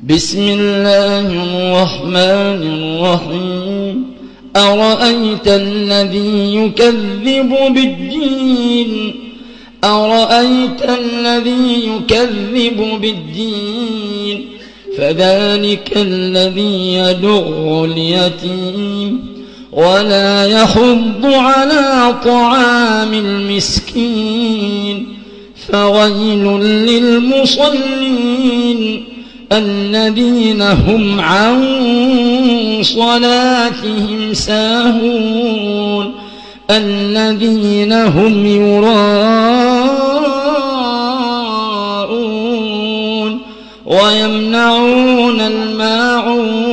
بسم الله الرحمن الرحيم أرأيت الذي يكذب بالدين فذلك الذي يدع اليتيم ولا يحض على طعام المسكين فويل للمصلين الذين هم عن صلاتهم ساهون الذين هم يراءون ويمنعون الماعون